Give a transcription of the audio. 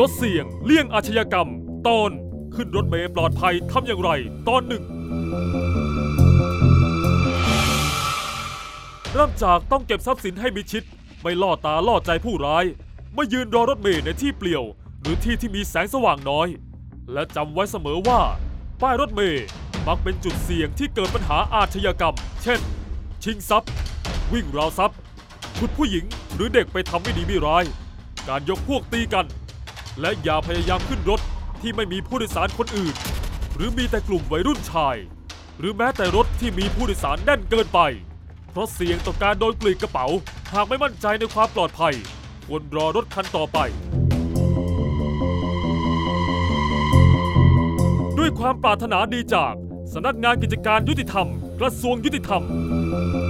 ดเสี่ยงเลี่ยงอาชญากรรมตอนขึ้นรถเมล์ปลอดภัยทำอย่างไรตอน 1เริ่มจากต้องเก็บทรัพย์สินให้มิดชิดไม่ล่อตาล่อใจผู้ร้ายไม่ยืนรอรถเมล์ในที่เปลี่ยวหรือที่ที่มีแสงสว่างน้อยและจำไว้เสมอว่าป้ายรถเมล์มักเป็นจุดเสี่ยงที่เกิดปัญหาอาชญากรรมเช่นชิงทรัพย์วิ่งราวทรัพย์ขุดผู้หญิงหรือเด็กไปทำไม่ดีไม่ร้ายการยกพวกตีกันและอย่าพยายามขึ้นรถที่ไม่มีผู้โดยสารคนอื่นหรือมีแต่กลุ่มวัยรุ่นชายหรือแม้แต่รถที่มีผู้โดยสารแน่นเกินไปเพราะเสี่ยงต่อการโดนกรีดกระเป๋าหากไม่มั่นใจในความปลอดภัยควรรอรถคันต่อไปด้วยความปรารถนาดีจากสำนักงานกิจการยุติธรรมกระทรวงยุติธรรม